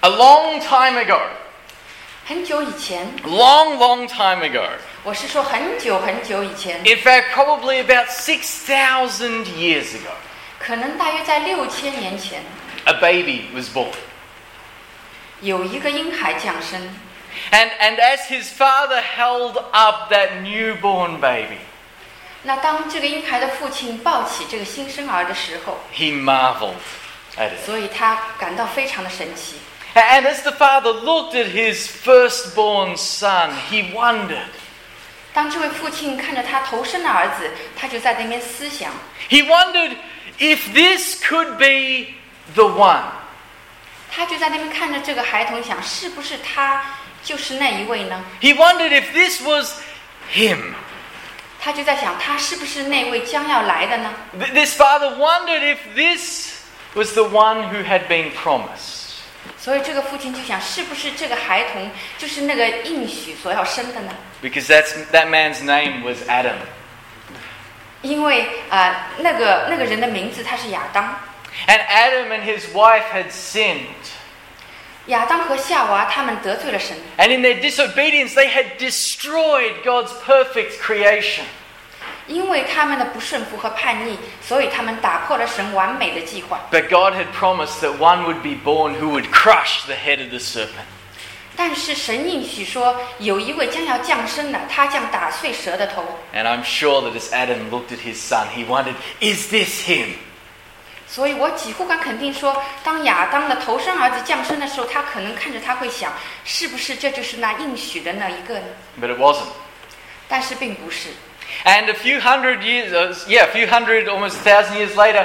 A long time ago, 很久以前， long time ago, 我是说很久很久以前， in fact, probably about 6,000 years ago, 可能大约在6000年前， a baby was born. 有一个婴孩降生。 And as his father held up that newborn baby, 那当这个婴孩的父亲抱起这个新生儿的时候， he marveled at it. 所以他感到非常的神奇。 And as the father looked at his firstborn son, he wondered. 当这位父亲看着他头生的儿子，他就在那边思想， He wondered if this could be the one. 他就在那边看着这个孩童，想是不是他就是那一位呢？ He wondered if this was him. 他就在想，他是不是那位将要来的呢？ This father wondered if this was the one who had been promised. 所以这个父亲就想，是不是这个孩童就是那个应许所要生的呢？ Because that man's name was Adam. 因为那个人的名字他是亚当， And Adam and his wife had sinned. 亚当和夏娃他们得罪了神， And in their disobedience, they had destroyed God's perfect creation. 因为他们的不顺服和叛逆，所以他们打破了神完美的计划。 But God had promised that one would be born who would crush the head of the serpent. 但是神应许说，有一位将要降生的，他将打碎蛇的头。 And I'm sure that as Adam looked at his son, he wondered, is this him? 所以我几乎敢肯定说，当亚当的头生儿子降生的时候，他可能看着他会想，是不是这就是那应许的那一个呢？ But it wasn't. 但是并不是。 And a few hundred, almost 1,000 years later,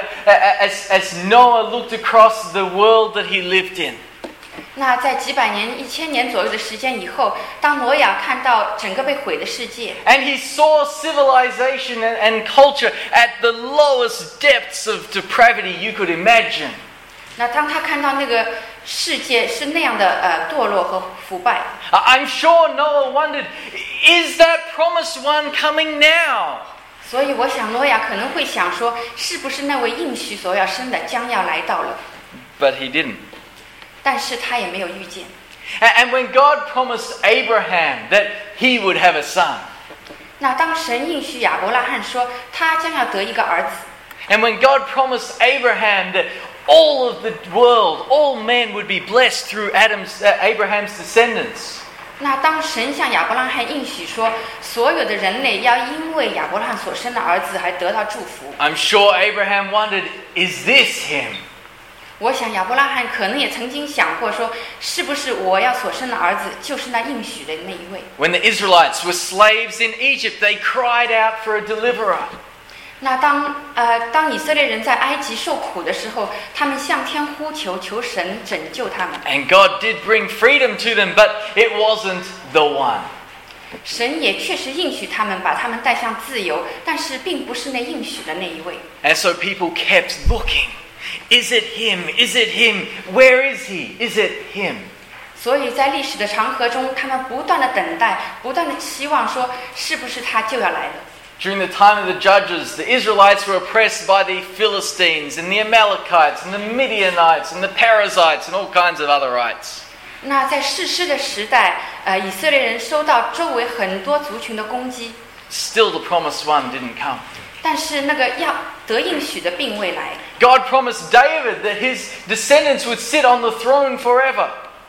as Noah looked across the world that he lived in, 那在几百年、1000年左右的时间以后，当挪亚看到整个被毁的世界， and he saw civilization and culture at the lowest depths of depravity you could imagine. 那当他看到那个世界是那样的堕落和腐败， I'm sure Noah wondered, is that promised one coming now? 所以我想挪亚可能会想说，是不是那位应许所要生的将要来到了？ But he didn't. 但是他也没有遇见。 And when God promised Abraham that he would have a son, 那当神应许亚伯拉罕说他将要得一个儿子， and when God promised Abraham that all of the world, all men would be blessed through Abraham's descendants, 那当神向亚伯拉罕应许说，所有的人类要因为亚伯拉罕所生的儿子还得到祝福， I'm sure Abraham wondered, is this him? 我想亚伯拉罕可能也曾经想过说，是不是我要所生的儿子就是那应许的那一位？ When the Israelites were slaves in Egypt, they cried out for a deliverer. 那当以色列人在埃及受苦的时候，他们向天呼求，求神拯救他们。 And God did bring freedom to them, but it wasn't the one. 神也确实应许他们，把他们带向自由，但是并不是那应许的那一位。 And so people kept looking. Is it him? Is it him? Where is he? Is it him? 所以在历史的长河中，他们不断的等待，不断的期望说，是不是他就要来了？ During the time of the judges, the Israelites were oppressed by the Philistines and the Amalekites and the Midianites and the Perizzites and all kinds of other rights. 那在士师的时代，以色列人受到周围很多族群的攻击， Still the promised one didn't come. 但是那个要得应许的并未来。 God promised David that his descendants would sit on the throne forever.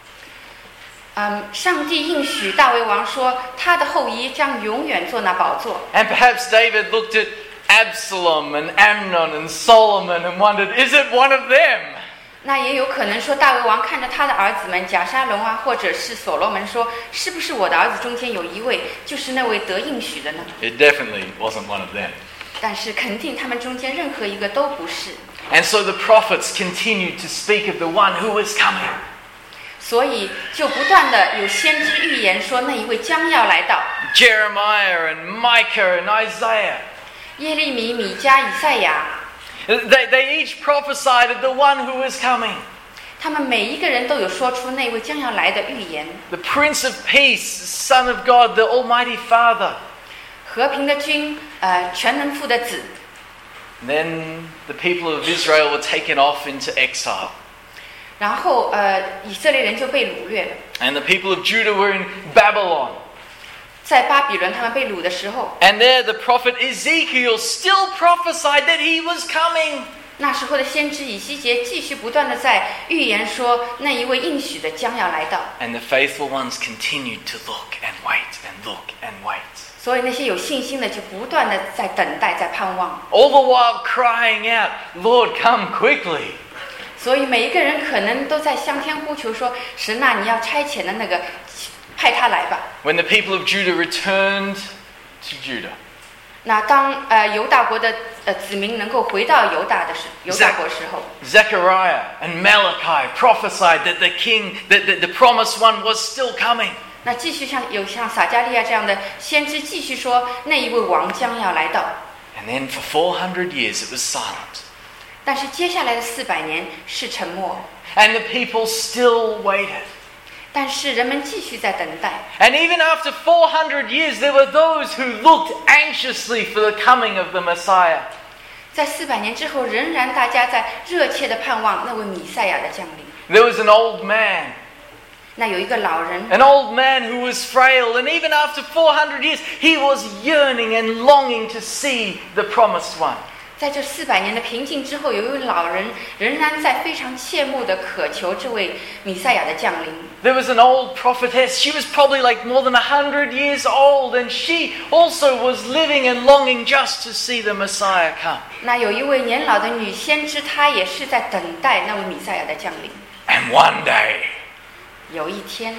上帝应许大卫王说，他的后裔将永远坐那宝座。 And perhaps David looked at Absalom and Amnon and Solomon and wondered, is it one of them? 那也有可能说，大卫王看着他的儿子们亚沙龙啊，或者是所罗门说，是不是我的儿子中间有一位就是那位得应许的呢？ It definitely wasn't one of them. 但是肯定他们中间任何一个都不是。 And so the prophets continued to speak of the one who was coming. 所以就不断的有先知预言说，那一位将要来到。 Jeremiah and Micah and Isaiah. 耶利米、米迦、以赛亚， They each prophesied of the one who was coming. 他们每一个人都有说出那位将要来的预言。 The Prince of Peace, Son of God, the Almighty Father. 和平的君，全能父的子。 And then the people of Israel were taken off into exile. 然后以色列人就被掳掠了。 And the people of Judah were in Babylon. 在巴比伦他们被掳的时候， And there the prophet Ezekiel still prophesied that he was coming. 那时候的先知以西结继续不断的在预言说，那一位应许的将要来到。 And the faithful ones continued to look and wait and look and wait. 所以那些有信心的就不断的在等待，在盼望。 All the while crying out, Lord, come quickly. 所以每一个人可能都在向天呼求说：“神啊，你要差遣的那个，派他来吧。” When the people of Judah returned to Judah, 那当犹大国的子民能够回到犹大国时候， Zechariah and Malachi prophesied that the promised one was still coming. 那继续像撒迦利亚这样的先知继续说，那一位王将要来到。 And then for 400 years it was silent. 但是接下来的400年是沉默， And the people still waited. 但是人们继续在等待。 And even after 400 years, there were those who looked anxiously for the coming of the Messiah. 在400年之后，仍然大家在热切的盼望那位弥赛亚的降临。 There was an old man. 那有一个老人， An old man who was frail, and even after 400 years, he was yearning and longing to see the promised one. 在这400年的平静之后，有一位老人仍然在非常切慕的渴求这位弥赛亚的降临。 There was an old prophetess. She was probably like more than 100 years old, and she also was living and longing just to see the Messiah come. 那有一位年老的女先知，她也是在等待那位弥赛亚的降临。 And one day, 有一天，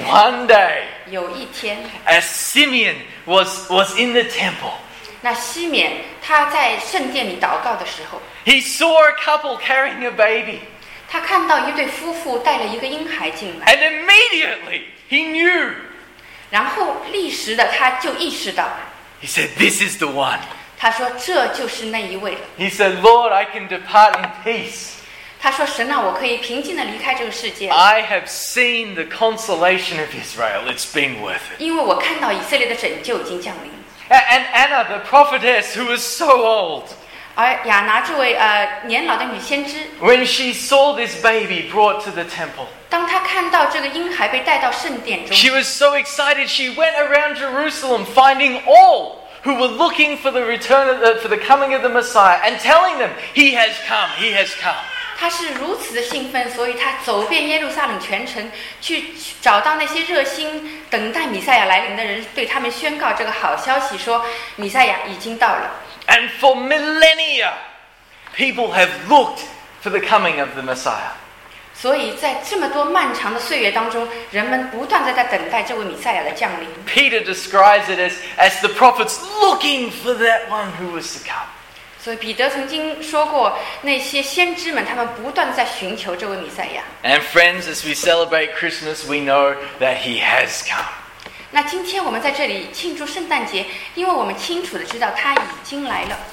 as Simeon was in the temple, 那西缅他在圣殿里祷告的时候， he saw a couple carrying a baby. 他看到一对夫妇带了一个婴孩进来， And immediately he knew. 然后立时的他就意识到， He said, "This is the one." 他说这就是那一位了。 He said, "Lord, I can depart in peace. 他说神啊，我可以平静的离开这个世界， I have seen the consolation of Israel. It's been worth it." 因为我看到以色列的拯救已经降临。 And Anna, the prophetess who was so old, 而亚拿这位年老的女先知， when she saw this baby brought to the temple, 当她看到这个婴孩被带到圣殿中， she was so excited. She went around Jerusalem finding all who were looking for the for the coming of the Messiah and telling them, "He has come. He has come." 她是如此的兴奋，所以她走遍耶路撒冷全城，去找到那些热心等待弥赛亚来临的人，对他们宣告这个好消息，说弥赛亚已经到了。 And for millennia, people have looked for the coming of the Messiah. 所以在这么多漫长的岁月当中，人们不断地在等待这位弥赛亚的降临。 Peter describes it as the prophets looking for that one who was to come. 所以彼得曾经说过，那些先知们他们不断地在寻求这位弥赛亚。 And friends, as we celebrate Christmas, we know that he has come. 那今天我们在这里庆祝圣诞节，因为我们清楚地知道他已经来了。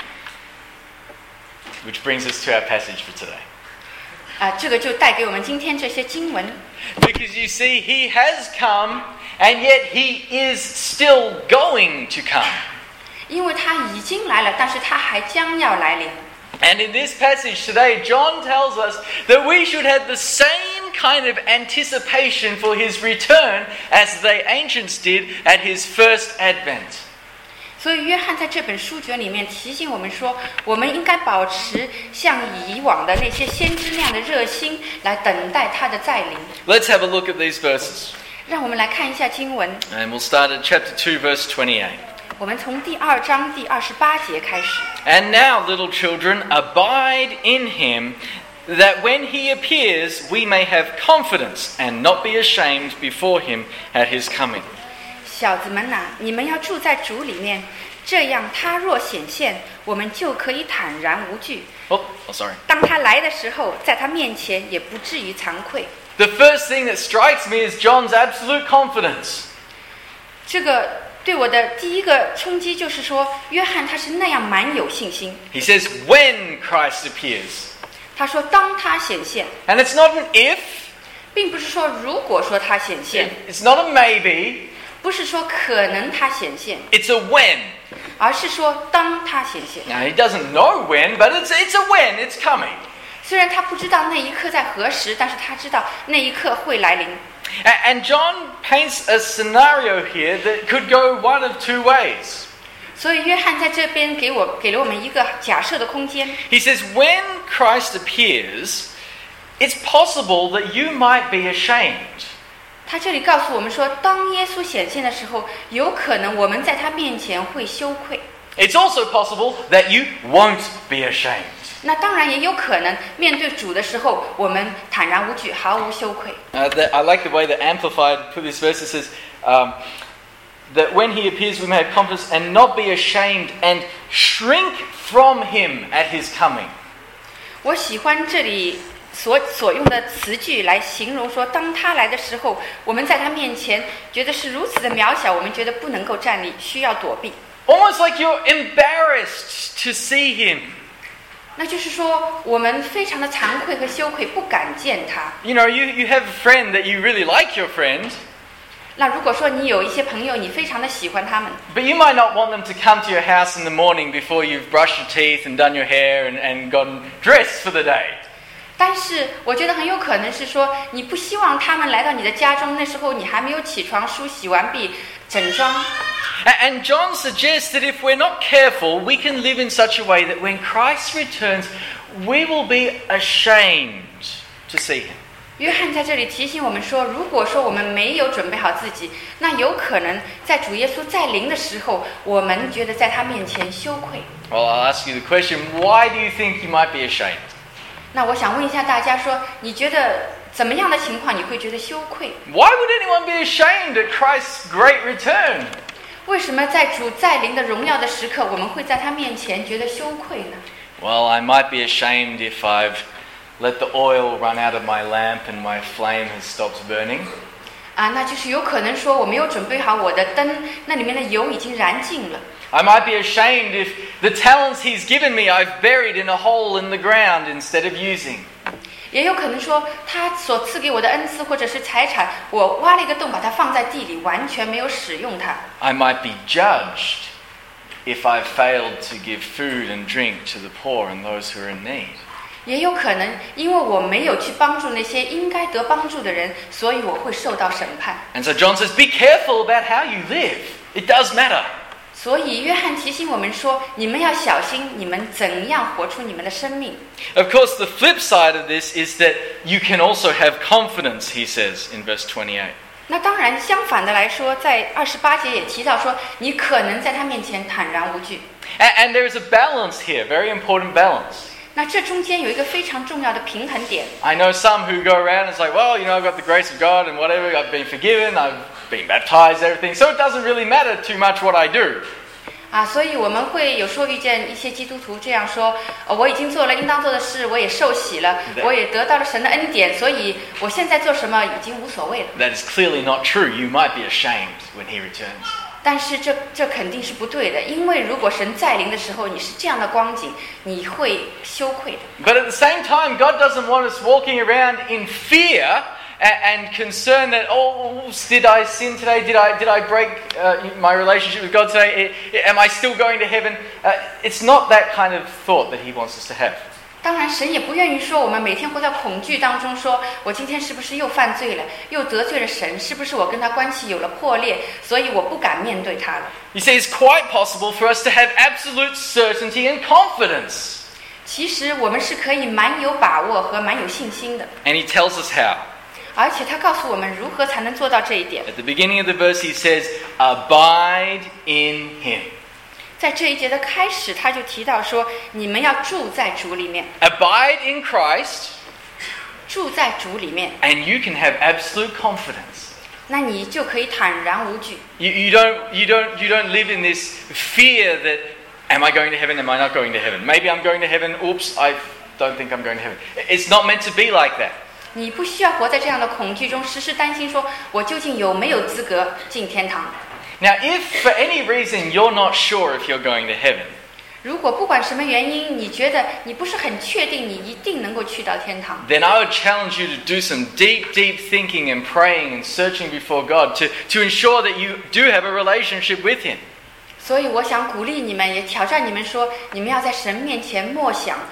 Which brings us to our passage for today. 这个就带给我们今天这些经文。 Because you see, he has come, and yet he is still going to come. 因为他已经来了，但是他还将要来临。 And in this passage today, John tells us that we should have the same kind of anticipation for his return as the ancients did at his first advent. 所以约翰在这本书卷里面提醒我们说，我们应该保持像以往的那些先知那样的热心，来等待他的再临。 Let's have a look at these verses. 让我们来看一下经文， And we'll start at chapter 2, verse 28. 我们从第2章第28节开始。 And now, little children, abide in him, that when he appears, we may have confidence and not be ashamed before him at his coming. 小子们呐，你们要住在主里面，这样他若显现，我们就可以坦然无惧。 Oh, sorry. 当他来的时候，在他面前也不至于惭愧。 The first thing that strikes me is John's absolute confidence. 这个对我的第一个冲击就是说，约翰他是那样蛮有信心。 He says, when Christ appears. 他说，当他显现， And it's not an if, 并不是说如果说他显现， it's not a maybe, 不是说可能他显现， it's a when. 而是说当他显现。 Now, he doesn't know when, but it's a when, it's coming. 虽然他不知道那一刻在何时，但是他知道那一刻会来临。 And John paints a scenario here that could go one of two ways. 所以约翰在这边给了我们一个假设的空间。 He says, when Christ appears, it's possible that you might be ashamed. 他这里告诉我们说，当耶稣显现的时候，有可能我们在他面前会羞愧。 It's also possible that you won't be ashamed. 那当然也有可能面对主的时候，我们坦然无惧，毫无羞愧。 I like the way that Amplified put this verse. It says that when he appears, we may have confidence and not be ashamed and shrink from him at his coming. 我喜欢这里所用的词句来形容说，当他来的时候，我们在他面前觉得是如此的渺小，我们觉得不能够站立，需要躲避。 Almost like you're embarrassed to see him. 那就是说，我们非常的惭愧和羞愧，不敢见他。 You know, you have a friend that you really like your friend. 那如果说你有一些朋友，你非常的喜欢他们， But you might not want them to come to your house in the morning before you've brushed your teeth and done your hair and gotten dressed for the day. 但是我觉得很有可能是说，你不希望他们来到你的家中，那时候你还没有起床、梳洗完毕、整装。 And John suggests that if we're not careful, we can live in such a way that when Christ returns, we will be ashamed to see him. 约翰在这里提醒我们说，如果说我们没有准备好自己，那有可能在主耶稣再临的时候，我们觉得在他面前羞愧。 Well, I'll ask you the question, why do you think you might be ashamed? 那我想问一下大家说，你觉得怎么样的情况你会觉得羞愧？ Why would anyone be ashamed at Christ's great return? 为什么在主再临的荣耀的时刻，我们会在他面前觉得羞愧呢？ Well, I might be ashamed if I've let the oil run out of my lamp and my flame has stopped burning. 那就是有可能说我没有准备好我的灯，那里面的油已经燃尽了。 I might be ashamed if the talents he's given me I've buried in a hole in the ground instead of using. 也有可能说他所赐给我的恩赐或者是财产，我挖了一个洞把它放在地里，完全没有使用它。 I might be judged if I've failed to give food and drink to the poor and those who are in need. 也有可能因为我没有去帮助那些应该得帮助的人，所以我会受到审判。 And so John says, be careful about how you live. It does matter. 所以约翰提醒我们说，你们要小心，你们怎样活出你们的生命。 Of course, the flip side of this is that you can also have confidence, he says in verse 28. 那当然，相反的来说，在28节也提到说，你可能在他面前坦然无惧。 And there is a balance here, very important balance. 那这中间有一个非常重要的平衡点。 I know some who go around and say, well, you know, I've got the grace of God and whatever, I've been forgiven, I've been baptized, everything, so it doesn't really matter too much what I do. 所以我们会有时候遇见一些基督徒这样说，我已经做了应当做的事，我也受洗了，我也得到了神的恩典，所以我现在做什么已经无所谓了。 That is clearly not true. You might be ashamed when he returns. 但是这肯定是不对的，因为如果神再临的时候，你是这样的光景，你会羞愧的。 But at the same time, God doesn't want us walking around in fear and concern that, oh, did I sin today? Did I break my relationship with God today? Am I still going to heaven? It's not that kind of thought that he wants us to have. 当然，神也不愿意说我们每天活在恐惧当中，说我今天是不是又犯罪了，又得罪了神？是不是我跟他关系有了破裂，所以我不敢面对他了？ You see, it's quite possible for us to have absolute certainty and confidence. 其实我们是可以蛮有把握和蛮有信心的。 And he tells us how. 而且他告诉我们如何才能做到这一点。 At the beginning of the verse, he says, abide in him. 在这一节的开始，他就提到说，你们要住在主里面， Abide in Christ, 住在主里面， and you can have absolute confidence. 那你就可以坦然无惧。 You don't live in this fear that, am I going to heaven? Am I not going to heaven? Maybe I'm going to heaven. Oops, I don't think I'm going to heaven. It's not meant to be like that. 你不需要活在这样的恐惧中，时时担心说，我究竟有没有资格进天堂？ Now, if for any reason you're not sure if you're going to heaven, 如果不管什么原因，你觉得你不是很确定你一定能够去到天堂， then I would challenge you to do some deep thinking and praying and searching before God to ensure that you do have a relationship with him. 所以我想鼓励你们，也挑战你们说，你们要在神面前默想，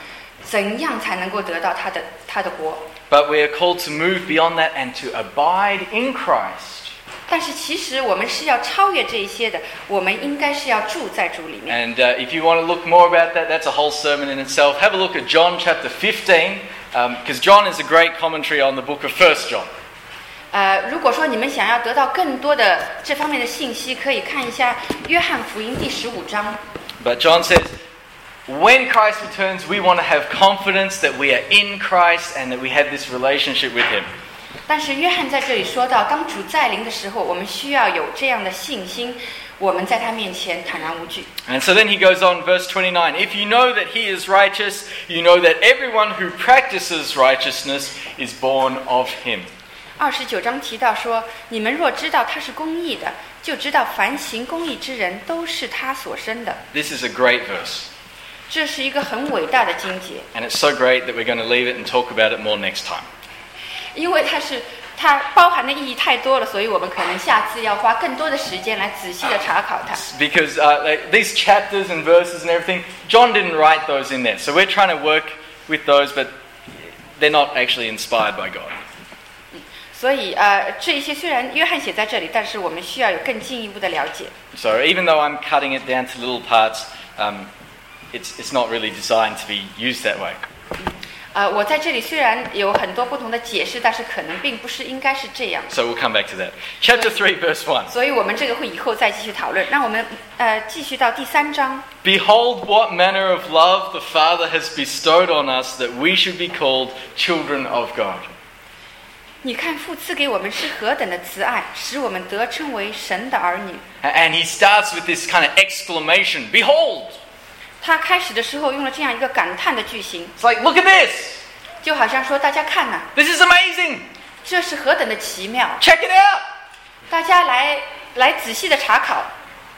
怎样才能够得到他的国。 But we are called to move beyond that and to abide in Christ. 但是其实我们是要超越这一些的，我们应该是要住在主里面。 And if you want to look more about that, that's a whole sermon in itself. Have a look at John chapter 15, because John is a great commentary on the book of 1 John. 如果说你们想要得到更多的这方面的信息，可以看一下约翰福音第15章。 But John says, when Christ returns, we want to have confidence that we are in Christ and that we have this relationship with Him. 但是约翰在这里说到，当主再临的时候，我们需要有这样的信心，我们在他面前坦然无惧。 And so then he goes on, verse 29. If you know that He is righteous, you know that everyone who practices righteousness is born of Him. 29章提到说，你们若知道他是公义的，就知道凡行公义之人都是他所生的。 This is a great verse. 这是一个很伟大的经节， And it's so great that we're going to leave it and talk about it more next time. 因为它包含的意义太多了，所以我们可能下次要花更多的时间来仔细的查考它。 Because these chapters and verses and everything, John didn't write those in there. So we're trying to work with those, but they're not actually inspired by God. 所以这一些虽然约翰写在这里，但是我们需要有更进一步的了解。 So even though I'm cutting it down to little parts, it's not really designed to be used that way. 我在这里虽然有很多不同的解释，但是可能并不是应该是这样。 So we'll come back to that. Chapter 3, verse 1. 所以我们这个会以后再继续讨论。那我们继续到第3章。 Behold what manner of love the Father has bestowed on us that we should be called children of God. 你看父赐给我们是何等的慈爱，使我们得称为神的儿女。 And he starts with this kind of exclamation, behold! 他开始的时候用了这样一个感叹的句型， It's like, look at this! 就好像说大家看呐、 This is amazing! 这是何等的奇妙， Check it out! 大家来仔细的查考。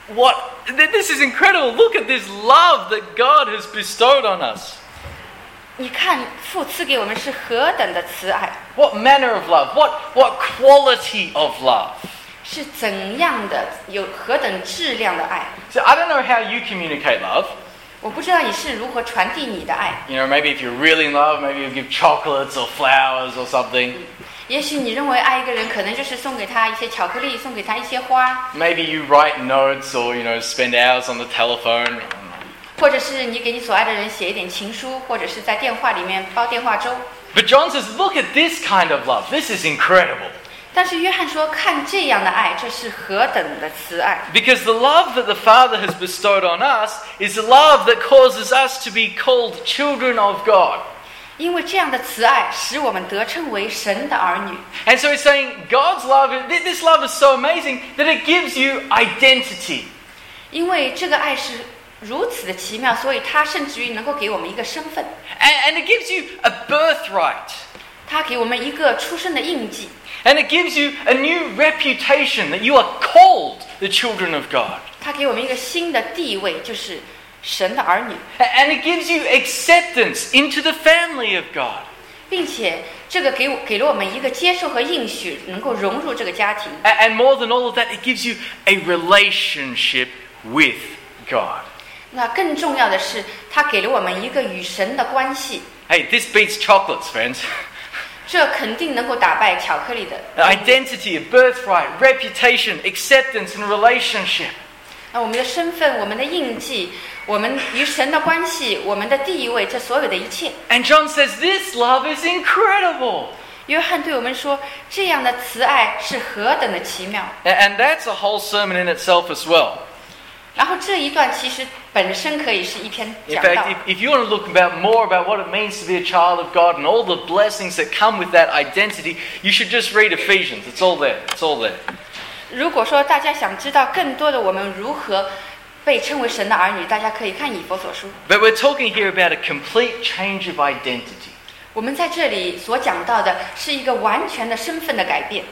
This is incredible! Look at this love that God has bestowed on us. 你看父赐给我们是何等的慈爱， What manner of love? What quality of love? 是怎样的，有何等质量的爱。 So I don't know how you communicate love. 我不知道你是如何传递你的爱。 You know, maybe if you're really in love, maybe you give chocolates or flowers or something. 也许你认为爱一个人可能就是送给他一些巧克力，送给他一些花， Maybe you write notes or, spend hours on the telephone. 或者是你给你所爱的人写一点情书，或者是在电话里面煲电话粥。 But John says, look at this kind of love. This is incredible. 但是约翰说，看这样的爱，这是何等的慈爱。 Because the love that the Father has bestowed on us is the love that causes us to be called children of God. 因为这样的慈爱使我们得称为神的儿女。 And so he's saying God's love, this love is so amazing that it gives you identity. 因为这个爱是如此的奇妙，所以它甚至于能够给我们一个身份， And it gives you a birthright. 它给我们一个出生的印记， And it gives you a new reputation that you are called the children of God. 它给我们一个新的地位，就是神的儿女， And it gives you acceptance into the family of God. 并且这个给了我们一个接受和应许，能够融入这个家庭。 And more than all of that, it gives you a relationship with God. 那更重要的是，它给了我们一个与神的关系， Hey, this beats chocolates, friends. 这肯定能够打败巧克力的。 Identity, a birthright, reputation, acceptance, and relationship. 那我们的身份、我们的印记、我们与神的关系、我们的地位，这所有的一切， And John says this love is incredible. 约翰对我们说，这样的慈爱是何等的奇妙。 And that's a whole sermon in itself as well. 然后这一段其实本身可以是一篇 In 讲道。 fact, if you want to look more about what it means to be a child of God and all the blessings that come with that identity, you should just read Ephesians. It's all there. It's all there. 如果说大家想知道更多的我们如何被称为神的儿女，大家可以看以弗所书。 But we're talking here about a complete change of identity. 我们在这里所讲到的是一个完全的身份的改变。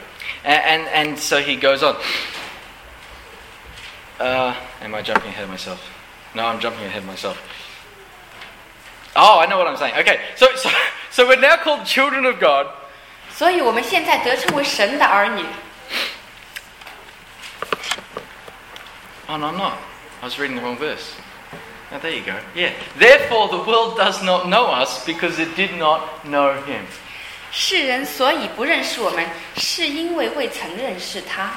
And so he goes on. Am I jumping ahead of myself? No, I'm jumping ahead of myself. Oh, I know what I'm saying. Okay, so we're now called children of God. 所以我们现在得称为神的儿女。 Oh, no, I'm not. I was reading the wrong verse. Oh, there you go. Yeah. Therefore, the world does not know us because it did not know him. 世人所以不认识我们，是因为未曾认识他。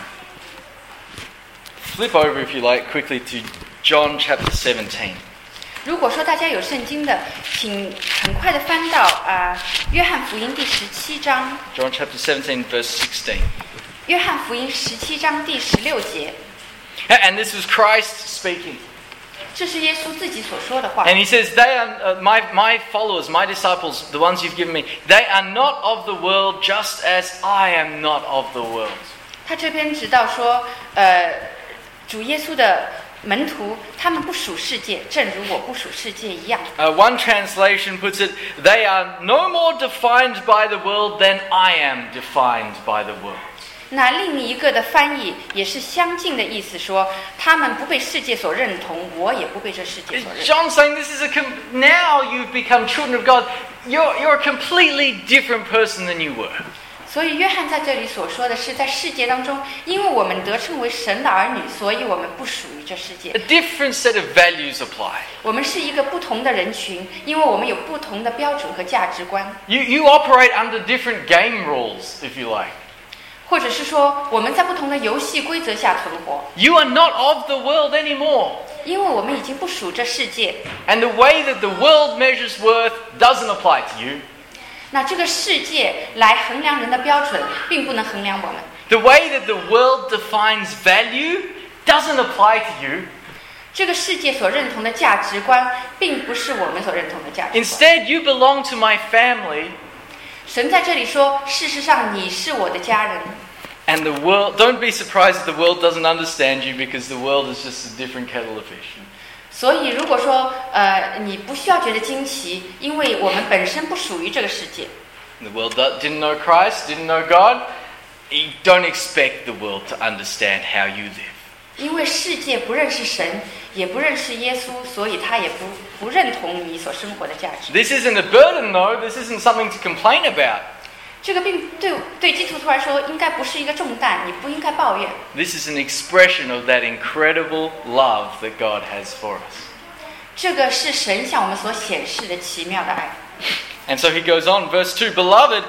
Flip over, if you like, quickly to John chapter 17. 如果说大家有圣经的，请很快的翻到约翰福音第17章。 John chapter 17, verse 16. 约翰福音17章第16节。 And this was Christ speaking. 这是耶稣自己所说的话。 And he says, "They are my followers, my disciples, the ones you've given me. They are not of the world, just as I am not of the world." 他这边直到说，主耶稣的门徒，他们不属世界，正如我不属世界一样。 One translation puts it, "They are no more defined by the world than I am defined by the world." 那另一个的翻译也是相近的意思，说他们不被世界所认同，我也不被这世界所认同。 John's saying this is now you've become children of God. You're a completely different person than you were. 所以约翰在这里所说的是，在世界当中，因为我们得称为神的儿女，所以我们不属于这世界。 A different set of values apply. 我们是一个不同的人群，因为我们有不同的标准和价值观。 You operate under different game rules, if you like. 或者是说，我们在不同的游戏规则下存活。 You are not of the world anymore. 因为我们已经不属这世界。 And the way that the world measures worth doesn't apply to you. 那这个世界来衡量人的标准，并不能衡量我们。 The way that the world defines value doesn't apply to you. 这个世界所认同的价值观，并不是我们所认同的价值观。 Instead, you belong to my family. 神在这里说，事实上你是我的家人。 And the world, don't be surprised if the world doesn't understand you because the world is just a different kettle of fish. 所以，如果说你不需要觉得惊奇，因为我们本身不属于这个世界。 The world didn't know Christ, didn't know God. You don't expect the world to understand how you live. 因为世界不认识神，也不认识耶稣，所以他也不认同你所生活的价值。 This isn't a burden, though. This isn't something to complain about. 这个并对基督徒来说，应该不是一个重担，你不应该抱怨。 This is an expression of that incredible love that God has for us. 这个是神向我们所显示的奇妙的爱。 And so he goes on, verse 2, "Beloved,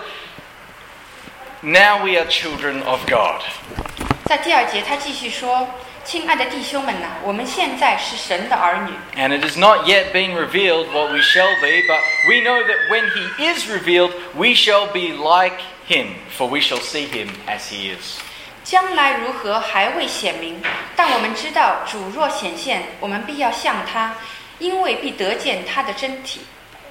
now we are children of God." 在第2节，他继续说：“亲爱的弟兄们呐，我们现在是神的儿女。 And it has not yet been revealed what we shall be, but we know that when he is revealed, we shall be like him, for we shall see him as he is. 将来如何还未显明，但我们知道主若显现，我们必要像他，因为必得见他的真体。”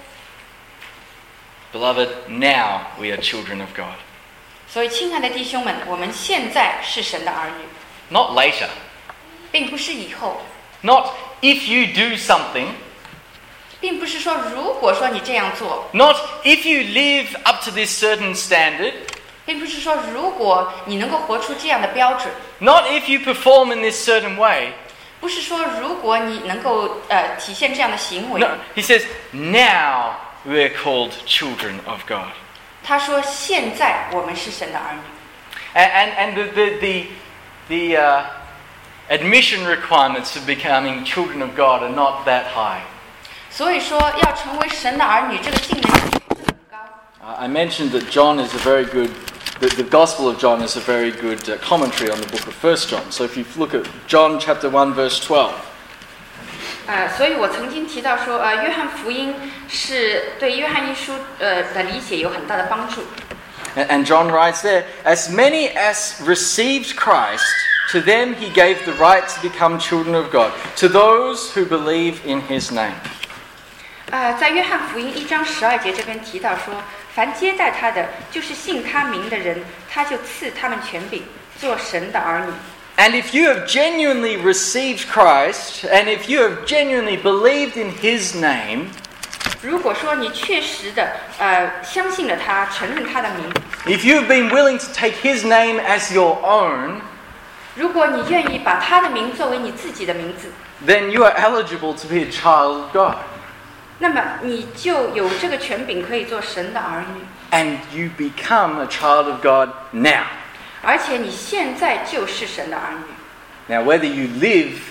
Beloved, now we are children of God. 所以，亲爱的弟兄们，我们现在是神的儿女， Not later. 并不是以后， Not if you do something. 并不是说如果说你这样做， Not if you live up to this certain standard. 并不是说如果你能够活出这样的标准， Not if you perform in this certain way. 不是说如果你能够体现这样的行为。 No, he says, now we are called children of God. 他说：“现在我们是神的儿女。” And the admission requirements for becoming children of God are not that high. 所以说，要成为神的儿女，这个进门不是很高。 I mentioned that John is a very good, the Gospel of John is a very good commentary on the book of 1 John. So if you look at John chapter 1 verse 12. 所以我曾经提到说，约翰福音是对约翰一书的理解有很大的帮助。 And John writes there, "As many as received Christ, to them he gave the right to become children of God, to those who believe in his name." 在约翰福音1章12节这边提到说，凡接待他的，就是信他名的人，他就赐他们权柄，做神的儿女。 And if you have genuinely received Christ, and if you have genuinely believed in his name, 如果说你确实的相信了他，承认他的名， if you've been willing to take his name as your own, 如果你愿意把他的名作为你自己的名字， then you are eligible to be a child of God. 那么你就有这个权柄可以做神的儿女， And you become a child of God now. 而且你现在就是神的儿女。 Now, whether you live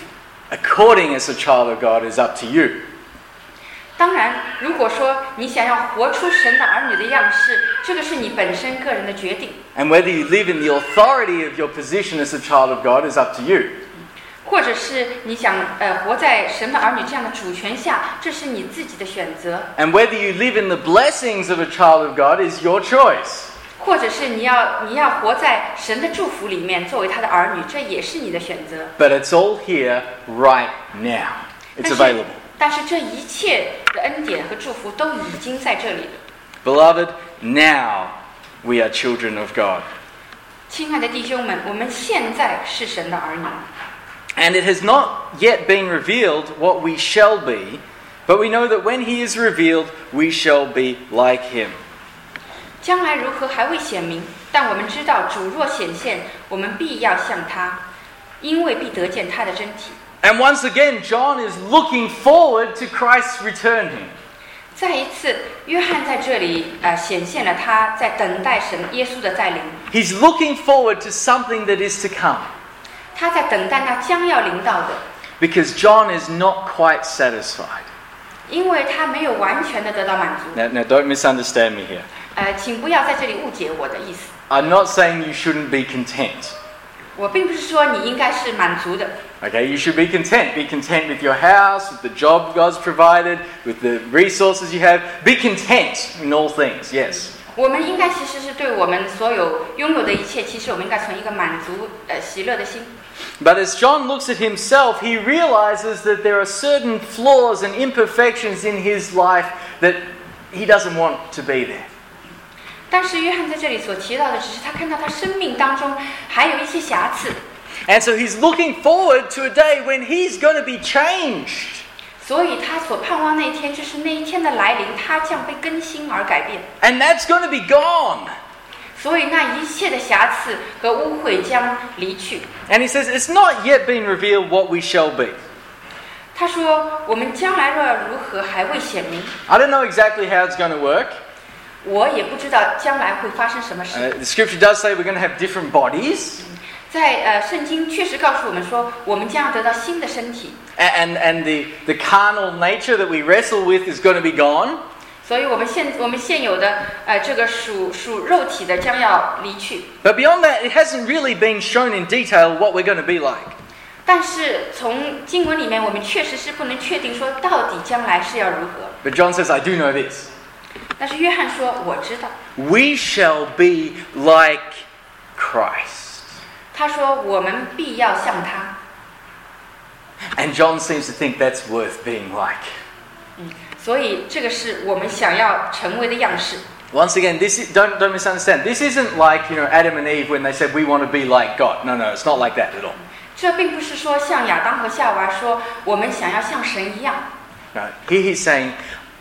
according as a child of God is up to you. 当然，如果说你想要活出神的儿女的样式，这个是你本身个人的决定。 And whether you live in the authority of your position as a child of God is up to you. 或者是你想活在神的儿女这样的主权下，这是你自己的选择。 And whether you live in the blessings of a child of God is your choice. 或者是你要活在神的祝福里面，作为他的儿女，这也是你的选择。 But it's all here right now. It's available. 但是这一切的恩典和祝福都已经在这里了。 Beloved, now we are children of God. 亲爱的弟兄们，我们现在是神的儿女。 And it has not yet been revealed what we shall be, but we know that when he is revealed, we shall be like him. 将来如何还未显明，但我们知道主若显现，我们必要像他，因为必得见他的真体。 And once again, John is looking forward to Christ's returning. 再一次，约翰在这里显现了他在等待神耶稣的再临。 He's looking forward to something that is to come. 他在等待那将要临到的， Because John is not quite satisfied. 因为他没有完全的得到满足。 Now don't misunderstand me here. 请不要在这里误解我的意思。 I'm not saying you shouldn't be content. 我并不是说你应该是满足的。 Okay, you should be content. Be content with your house, with the job God's provided, with the resources you have. Be content in all things, yes. 我们应该其实是对我们所有拥有的一切，其实我们应该存一个满足、喜乐的心。 But as John looks at himself, he realizes that there are certain flaws and imperfections in his life that he doesn't want to be there. 但是约翰在这里所提到的，只是他看到他生命当中还有一些瑕疵， And so he's looking forward to a day when he's going to be changed. 所以他所盼望那一天，就是那一天的来临，他将被更新而改变。 And that's going to be gone. 所以那一切的瑕疵和污秽将离去。 And he says, it's not yet been revealed what we shall be. 他说：“我们将来若要如何，还未显明。 I don't know exactly how it's going to work. 我也不知道将来会发生什么事。 The scripture does say we're going to have different bodies. 在圣经确实告诉我们说，我们将要得到新的身体， And the carnal nature that we wrestle with is going to be gone. 所以我们现有的这个属肉体的将要离去。 But beyond that, it hasn't really been shown in detail what we're going to be like. 但是从经文里面，我们确实是不能确定说到底将来是要如何。 But John says, I do know this. 但是约翰说，我知道。 We shall be like Christ. 他说，我们必要像他。 And John seems to think that's worth being like. 所以这个是我们想要成为的样式。 Once again, don't misunderstand. This isn't like, Adam and Eve when they said we want to be like God. No, it's not like that at all. 这并不是说像亚当和夏娃说我们想要像神一样。 No, here he's saying,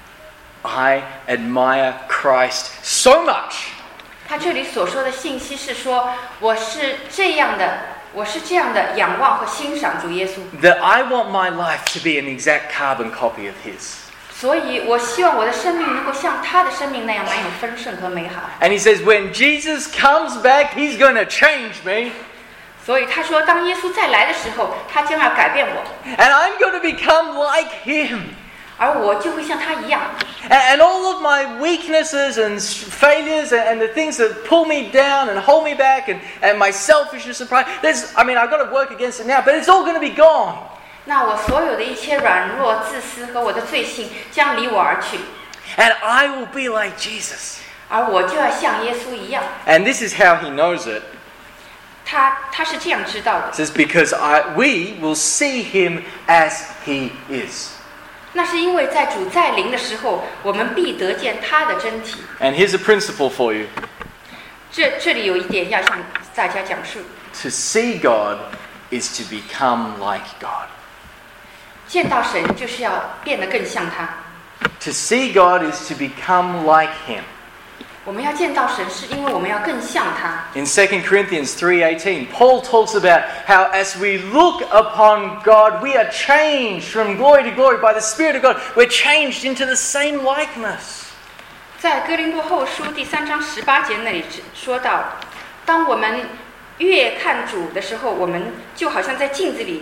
I admire Christ so much. 他这里所说的信息是说，我是这样的仰望和欣赏主耶稣。 That I want my life to be an exact carbon copy of his. 所以我希望我的生命能够像他的生命那样满有丰盛和美好。 And he says, when Jesus comes back, he's going to change me. 所以他说，当耶稣再来的时候，他将要改变我， And I'm going to become like him. 而我就会像他一样。 And all of my weaknesses and failures and the things that pull me down and hold me back and my selfishness and pride, I've got to work against it now, but it's all going to be gone. 那我所有的一切软弱、自私和我的罪性将离我而去， And I will be like Jesus. 而我就要像耶稣一样。 And this is how he knows it. 他是这样知道的 It，says, because we will see him as he is. 那是因为在主再临的时候，我们必得见他的真体。 And here's a principle for you. 这里有一点要向大家讲述： To see God is to become like God. 见到神就是要变得更像他。 To see God is to become like him. 我们要见到神，是因为我们要更像他。 In 2 Corinthians 3:18, Paul talks about how as we look upon God, we are changed from glory to glory by the Spirit of God. We're changed into the same likeness. 在哥林多后书第3章18节那里说到，当我们越看主的时候，我们就好像在镜子里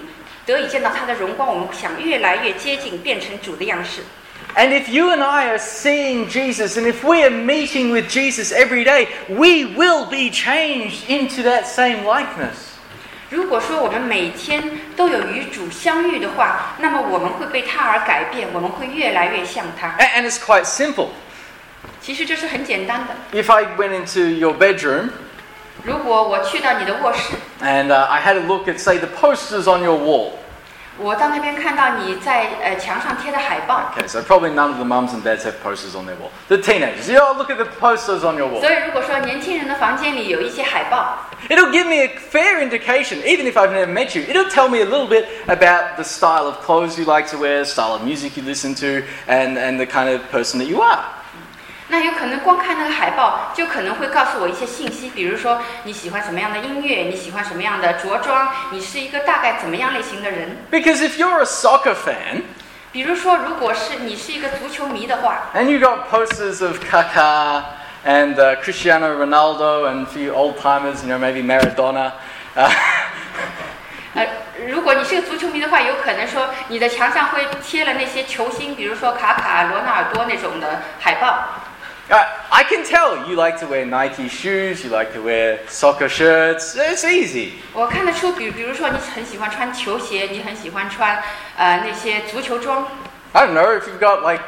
得以见到他的荣光，我们想越来越接近，变成主的样式。 And if you and I are seeing Jesus, and if we are meeting with Jesus every day, we will be changed into that same likeness. 如果说我们每天都有与主相遇的话，那么我们会被他而改变，我们会越来越像他。 And it's quite simple. 其实这是很简单的。 If I went into your bedroom, 如果我去到你的卧室， and I had a look at, say, the posters on your wall. 我到那边看到你在墙上贴的海报。 Okay, so probably none of the mums and dads have posters on their wall. The teenagers, look at the posters on your wall. 所以如果说年轻人的房间里有一些海报， It'll give me a fair indication, even if I've never met you. It'll tell me a little bit about the style of clothes you like to wear, style of music you listen to, and the kind of person that you are. 那有可能光看那个海报，就可能会告诉我一些信息，比如说你喜欢什么样的音乐，你喜欢什么样的着装，你是一个大概怎么样类型的人。 Because if you're a soccer fan, 比如说，如果是你是一个足球迷的话， and you got posters of Kaká and Cristiano Ronaldo and a few old timers, maybe Maradona. 如果你是个足球迷的话，有可能说你的墙上会贴了那些球星，比如说卡卡、罗纳尔多那种的海报。 I can tell you like to wear Nike shoes, you like to wear soccer shirts. It's easy. 我看得出，比如说你很喜欢穿球鞋，你很喜欢穿那些足球装。 I don't know if you've got like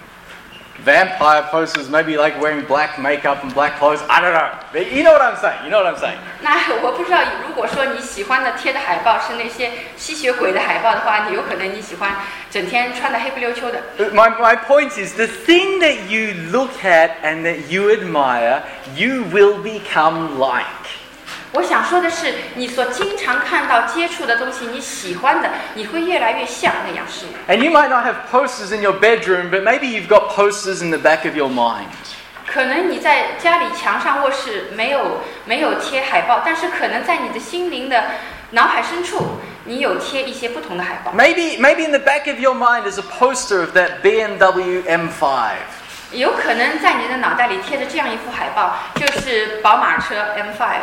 vampire posters, maybe like wearing black makeup and black clothes. I don't know. But you know what I'm saying. 那我不知道，如果说你喜欢的贴的海报是那些吸血鬼的海报的话，你有可能你喜欢整天穿的黑不溜秋的。 My point is, the thing that you look at and that you admire, you will become like. 我想说的是，你所经常看到、接触的东西，你喜欢的，你会越来越像那样事物。 And you might not have posters in your bedroom, but maybe you've got posters in the back of your mind. 可能你在家里墙上、卧室没有贴海报，但是可能在你的心灵的脑海深处，你有贴一些不同的海报。 Maybe in the back of your mind is a poster of that BMW M5. 有可能在你的脑袋里贴着这样一幅海报，就是宝马车 M5。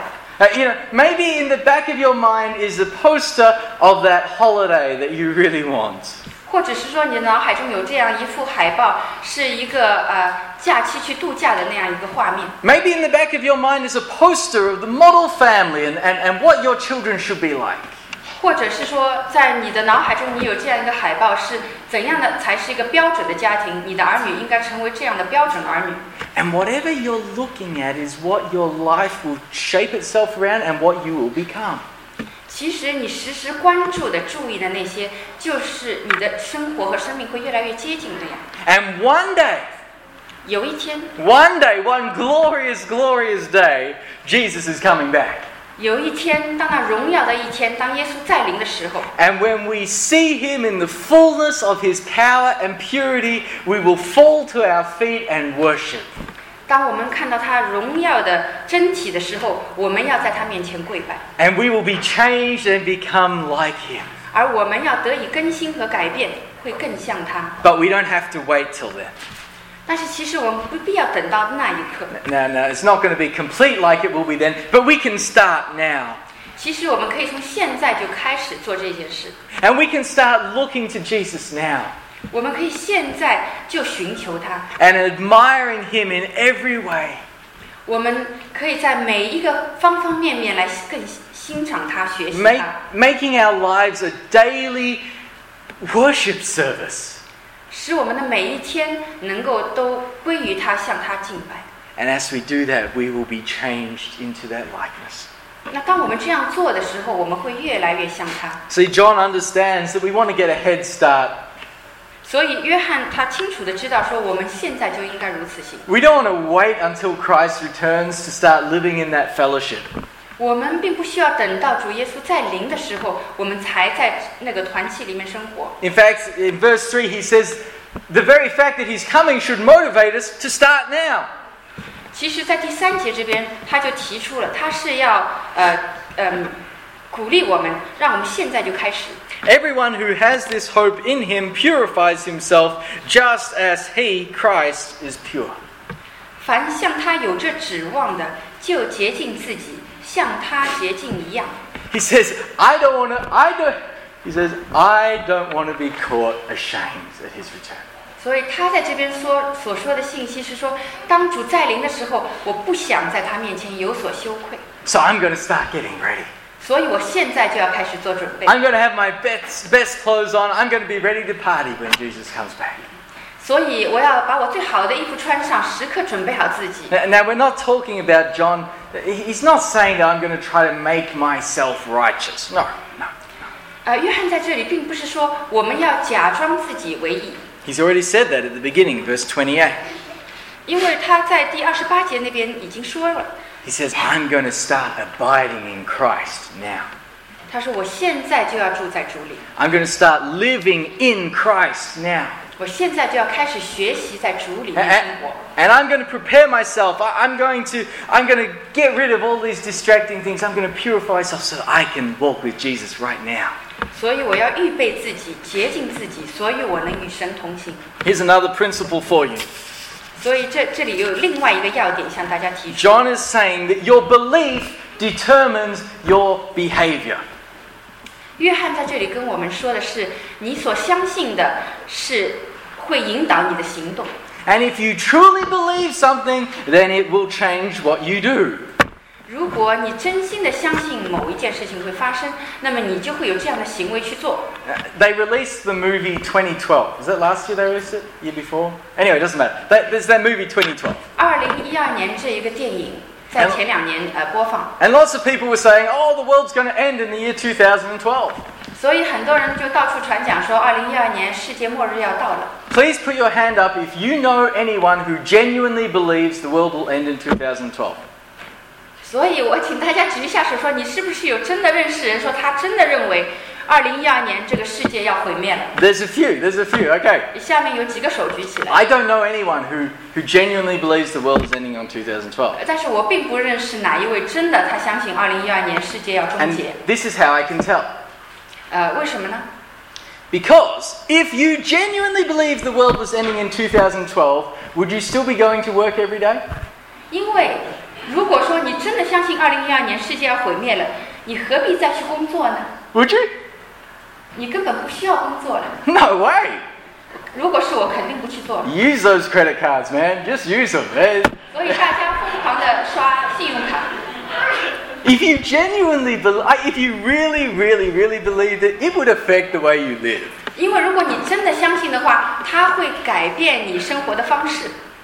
Maybe in the back of your mind is a poster of that holiday that you really want. 或者是说你的脑海中有这样一幅海报，是一个假期去度假的那样一个画面。 Maybe in the back of your mind is a poster of the model family and what your children should be like. 或者是说在你的脑海中你有这样一个海报，是怎样的才是一个标准的家庭，你的儿女应该成为这样的标准儿女。 And whatever you're looking at is what your life will shape itself around and what you will become. 其实你时时关注的、注意的那些，就是你的生活和生命会越来越接近这样。 And one day, 有一天， one glorious day, Jesus is coming back. 有一天，当那荣耀的一天，当耶稣再临的时候， And when we see him in the fullness of his power and purity, we will fall to our feet and worship. 当我们看到他荣耀的真体的时候，我们要在他面前跪拜。 And we will be changed and become like him. 而我们要得以更新和改变，会更像他。 But we don't have to wait till then. 但是其实我们不必要等到那一刻。 No, it's not going to be complete like it will be then, but we can start now. 其实我们可以从现在就开始做这件事。 And we can start looking to Jesus now. 我们可以现在就寻求他， And admiring him in every way. 我们可以在每一个方方面面来更欣赏他、学习他， Making our lives a daily worship service. 使我们的每一天能够都归于他，向他敬拜。 And as we do that, we will be changed into that likeness. 那当我们这样做的时候，我们会越来越像他。 See, John understands that we want to get a head start. 所以约翰他清楚地知道说，我们现在就应该如此行。 We don't want to wait until Christ returns to start living in that fellowship. 我们并不需要等到主耶稣再临的时候，我们才在那个团契里面生活。 In fact, in verse 3, he says, the very fact that he's coming should motivate us to start now. 其实，在第3节这边，他就提出了，他是要鼓励我们，让我们现在就开始。 Everyone who has this hope in him purifies himself just as he, Christ, is pure. 凡向他有这指望的，就洁净自己，像他洁净一样。 He says, He says, I don't want to be caught ashamed at his return. 所以他在这边所说的信息是说，当主再临的时候，我不想在他面前有所羞愧， So I'm going to start getting ready. 所以我现在就要开始做准备。 I'm going to have my best clothes on. I'm going to be ready to party when Jesus comes back. 所以我要把我最好的衣服穿上，时刻准备好自己。 Now, we're not talking about John. He's not saying that I'm going to try to make myself righteous. No. 约翰在这里并不是说我们要假装自己为义， He's already said that at the beginning, verse 28. 因为他在第28节那边已经说了， He says, I'm going to start abiding in Christ now. 他说我现在就要住在主里， I'm going to start living in Christ now. 我现在就要开始学习在主里面生活。 And I'm going to prepare myself. I'm going to get rid of all these distracting things. I'm going to purify myself so that I can walk with Jesus right now. 所以我要预备自己，洁净自己，所以我能与神同行。 Here's another principle for you. 所以这里有另外一个要点向大家提出。 John is saying that your belief determines your behavior. 约翰在这里跟我们说的是，你所相信的是会引导你的行动。 And if you truly believe something, then it will change what you do. 如果你真心的相信某一件事情会发生，那么你就会有这样的行为去做。 They released the movie 2012. Was that last year they released it? Year before? Anyway, it doesn't matter. There's that movie 2012. 2012年这一个电影在前2年播放， And lots of people were saying, oh, the world's going to end in the year 2012. 所以很多人就到处传讲说，2012年世界末日要到了。 Please put your hand up if you know anyone who genuinely believes the world will end in 2012. 所以我请大家举一下手，说你是不是有真的认识人，说他真的认为2012年这个世界要毁灭了？ There's a few, okay. 下面有几个手举起来。 I don't know anyone who genuinely believes the world is ending on 2012. 但是我并不认识哪一位真的他相信2012年世界要终 And 结。 this is how I can tell. 为什么呢？ Because if you genuinely believe the world was ending in 2012, would you still be going to work every day? 因为如果说你真的相信2012年世界要毁灭了，你何必再去工作呢？ Would you? 你根本不需要工作了。 No way. 如果是我，肯定不去做了。 Use those credit cards, man. Just use them. 所以大家疯狂的刷信用卡。 If you genuinely believe, if you really believe that it would affect the way you live. 因为如果你真的相信的话，它会改变你生活的方式。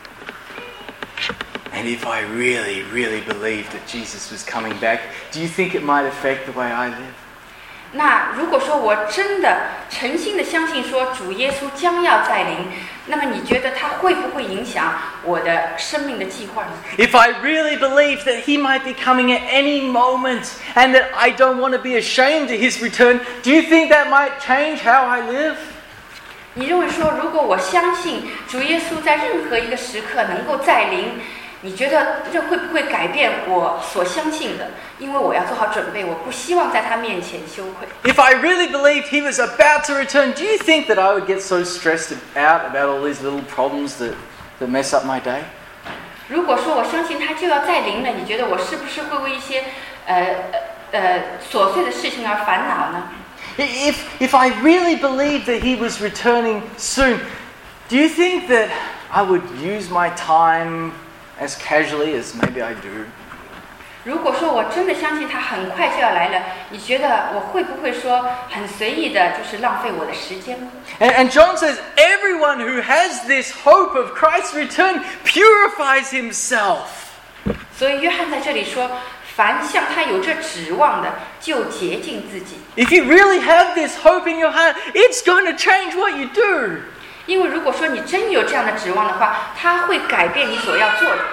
And if I really believed that Jesus was coming back, do you think it might affect the way I live? 那如果说我真的诚心的相信说主耶稣将要再临，那么你觉得他会不会影响我的生命的计划呢？ If I really believed that he might be coming at any moment and that I don't want to be ashamed of his return, do you think that might change how I live? 你认为说，如果我相信主耶稣在任何一个时刻能够再临，你觉得这会不会改变我所相信的？因为我要做好准备，我不希望在他面前羞愧。 If I really believed he was about to return, do you think that I would get so stressed out about all these little problems that mess up my day? 如果说我相信他就要再临了，你觉得我是不是会为一些琐碎的事情而烦恼呢？ If I really believed that he was returning soon, do you think that I would use my time as casually as maybe I do? 如果说我真的相信他很快就要来了，你觉得我会不会说很随意的，就是浪费我的时间呢？ And John says, everyone who has this hope of Christ's return purifies himself. 所以约翰在这里说，凡向他有这指望的，就洁净自己。 If you really have this hope in your heart, it's going to change what you do. 因为如果说你真有这样的指望的话，它会改变你所要做的。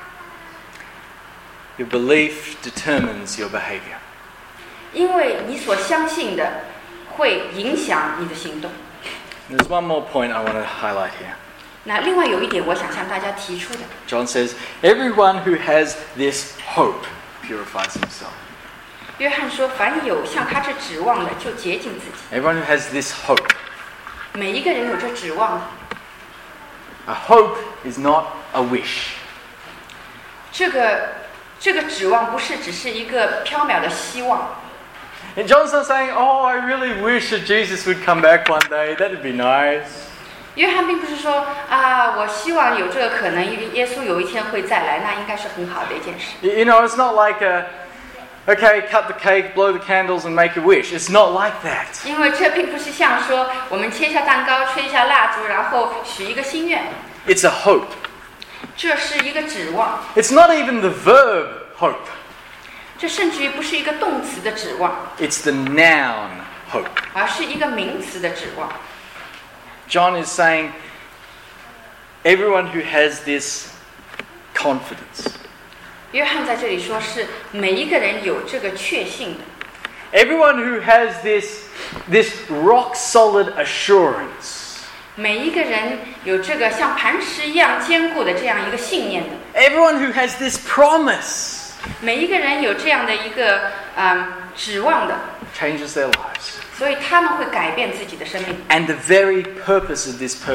Your belief determines your behavior. 因为你所相信的会影响你的行动。 There's one more point I want to highlight here. 那另外有一点，我想向大家提出的， John says, everyone who has this hope purifies himself. 约翰说，凡有向他这指望的，就洁净自己。 Everyone who has this hope. 每一个人有这指望的。 A hope is not a wish. 这个指望不是只是一个缥缈的希望。 And John's not saying, oh, I really wish that Jesus would come back one day. That'd be nice. 约翰并不是说啊，我希望有这个可能，耶稣有一天会再来，那应该是很好的一件事。 You know, it's not like okay, cut the cake, blow the candles and make a wish. It's not like that. 因为这并不是像说我们切下蛋糕、吹一下蜡烛，然后许一个心愿。 It's a hope. 这是一个指望。 It's not even the verb hope. 这甚至于不是一个动词的指望。 It's the noun hope. 而是一个名词的指望。 John is saying, everyone who has this confidence. 约翰在这里说是每一个人有这个确信的。 Everyone who has this rock solid assurance. 每一个人有这个像磐石一样坚固的这样一个信念的。 Everyone who has this promise. 每一个人有这样的一个指望的。 Changes their lives. 所以他们会改变自己的生命。 And the very purpose of this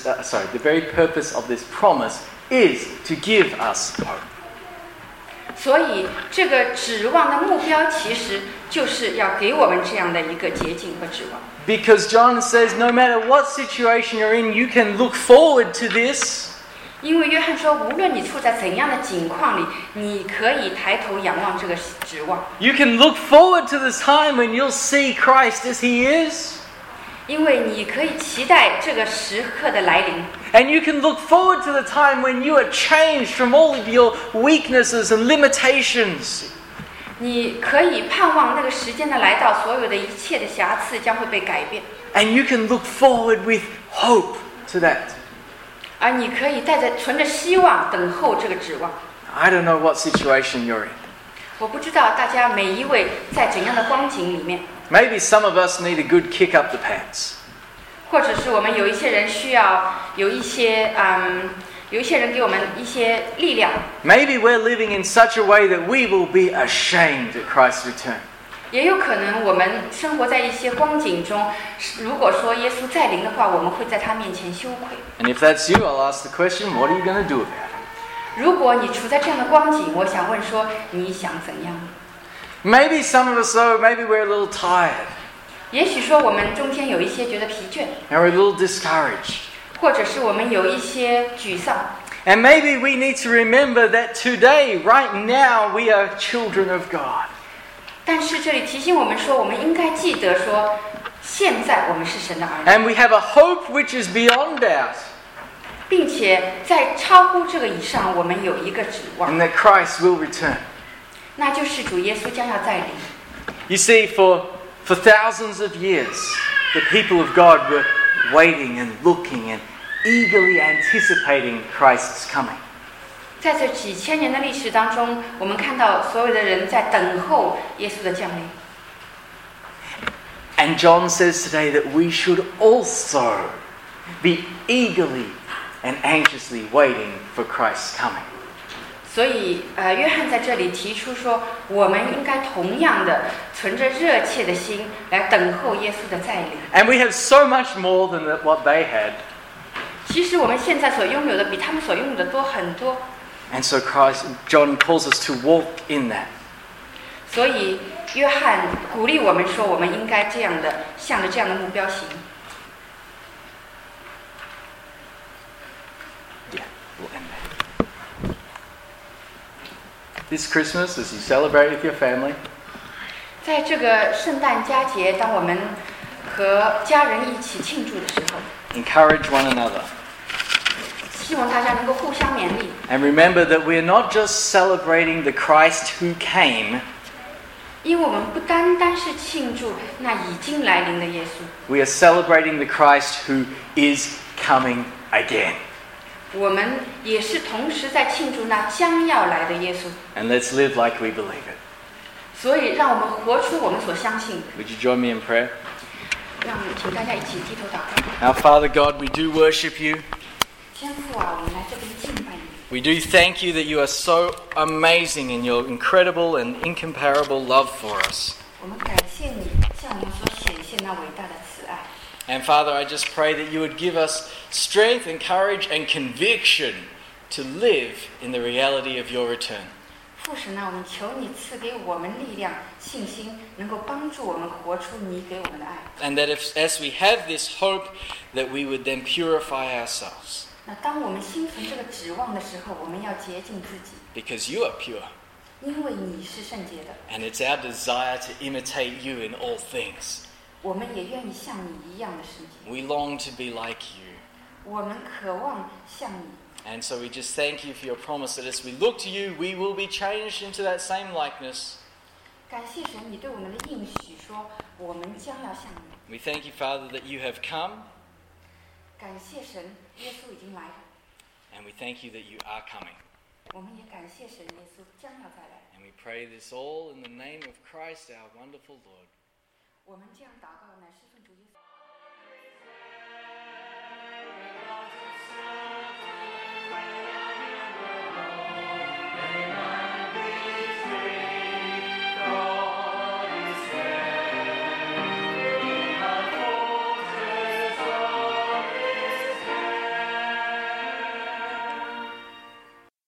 promise is to give us hope. 所以这个指望的目标其实就是要给我们这样的一个捷径和指望。 Because John says, no matter what situation you're in, you can look forward to this. 因为约翰说，无论你处在怎样的境况里，你可以抬头仰望这个指望。 You can look forward to the time when you'll see Christ as He is. 因为你可以期待这个时刻的来临。 And you can look forward to the time when you are changed from all of your weaknesses and limitations. 你可以盼望那个时间的来到，所有的一切的瑕疵将会被改变。 And you can look forward with hope to that. 而你可以存着希望等候这个指望。 I don't know what situation you're in. 我不知道大家每一位在怎样的光景里面。 Maybe some of us need a good kick up the pants. 或者是我们有一些人需要有一些人给我们一些力量。 Maybe we're living in such a way that we will be ashamed at Christ's return. 也有可能我们生活在一些光景中，如果说耶稣再临的话，我们会在他面前羞愧。 And if that's you, I'll ask the question, what are you going to do about it? 如果你处在这样的光景，我想问说，你想怎样？ Maybe some of us, though, maybe we're a little tired. 也许说我们中间有一些觉得疲倦， And we're a little discouraged. 或者是我们有一些沮丧。 And maybe we need to remember that today, right now, we are children of God. 但是这里提醒我们说，我们应该记得说，现在我们是神的儿女。 And we have a hope which is beyond doubt. 并且在超乎这个以上，我们有一个指望。 And that Christ will return. 那就是主耶稣将要再临。 You see, for thousands of years, the people of God were waiting and looking and eagerly anticipating Christ's coming. 在这几千年的历史当中，我们看到所有的人在等候耶稣的降临。 And John says today that we should also be eagerly and anxiously waiting for Christ's coming. 所以，约翰在这里提出说，我们应该同样的存着热切的心来等候耶稣的再临。 And we have so much more than what they had. 其实我们现在所拥有的比他们所拥有的多很多。 And so John calls us to walk in that. 所以，约翰鼓励我们说，我们应该这样的向着这样的目标行。 Yeah, we'll end there. This Christmas, as you celebrate with your family, 在这个圣诞佳节，当我们和家人一起庆祝的时候， encourage one another. 希望大家能够互相勉励。 And remember that we are not just celebrating the Christ who came, 因为我们不单单是庆祝那已经来临的耶稣， we are celebrating the Christ who is coming again. 我们也是同时在庆祝那将要来的耶稣。 And let's live like we believe it. 所以，让我们活出我们所相信的。 Would you join me in prayer? 让请大家一起低头祷告。 Our Father God, we do worship you. 天父啊，我们来这边敬拜你。 We do thank you that you are so amazing in your incredible and incomparable love for us. 我们感谢你向我们所显现那伟大的慈爱。 And Father, I just pray that you would give us strength and courage and conviction to live in the reality of your return. 父神啊，我们求你赐给我们力量、信心，能够帮助我们活出你给我们的爱。 And that as we have this hope, that we would then purify ourselves. 那当我们心存这个指望的时候，我们要洁净自己， Because you are pure. 因为你是圣洁的。 And it's our desire to imitate you in all things. 我们也愿意像你一样的圣洁， We long to be like you. 我们渴望像你。 And so we just thank you for your promise that as we look to you, we will be changed into that same likeness. 感谢神，你对我们的应许说，我们将要像你。 We thank you, Father, that you have come. 感谢神，耶稣已经来了。 And we thank you that you are coming. 我们也感谢神，耶稣将要再来。 And we pray this all in the name of Christ, our wonderful Lord. 我们这样祷告，乃是奉主耶稣